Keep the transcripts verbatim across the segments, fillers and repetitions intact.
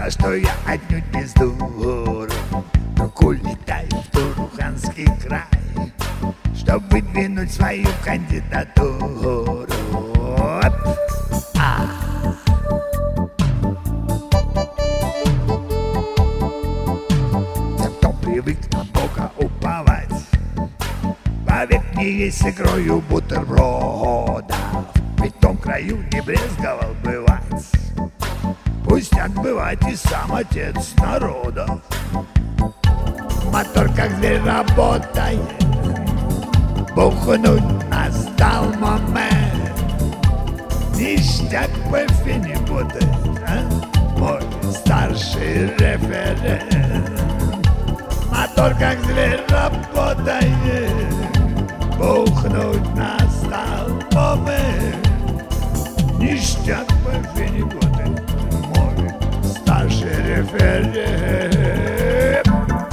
Только что я отнюдь без дуру руку летаю в Туруханский край, чтоб выдвинуть свою кандидатуру. Оп! А! Тем, кто привык на Бога уповать, вовек не есть с икрою бутерброда, ведь в том краю не брезговал бывать. Пусть отбывать и сам отец народа. Мотор как зверь работает, бухнуть настал момент. Ништяк по фене будет, а? Мой старший референт. Мотор как зверь работает, бухнуть настал момент. Ништяк по фене будет, мой старший референт.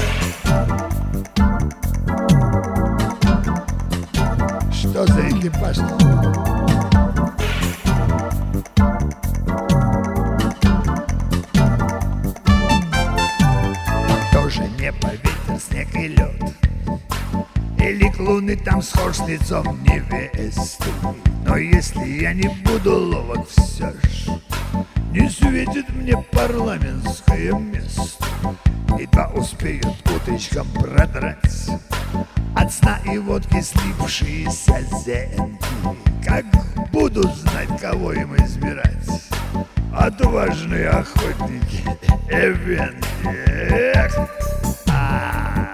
Что за экипаж? Тоже небо, ветер, снег и лед, или к луны там схож с лицом невесты. Но если я не буду ловок все ж, не светит мне парламентское место. Едва успеют уточкам продрать от сна и водки слипшиеся зенки. Как будут знать, кого им избирать отважные охотники эвенки. Эх! А!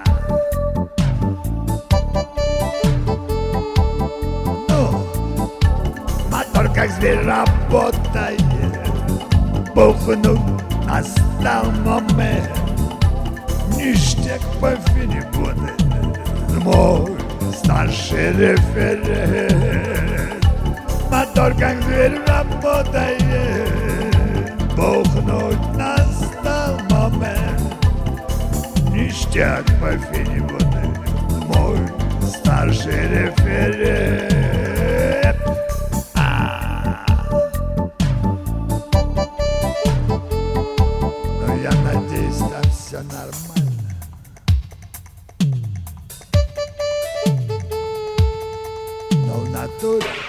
Ну, мотор как зверь работает, бухнуть настал момент. Ништяк по фене будет, мой старший референт. Мотор как зверь работает, бухнуть настал момент. Ништяк по фене будет, мой старший референт. А! Но я надеюсь, там все нормально. Но в натуре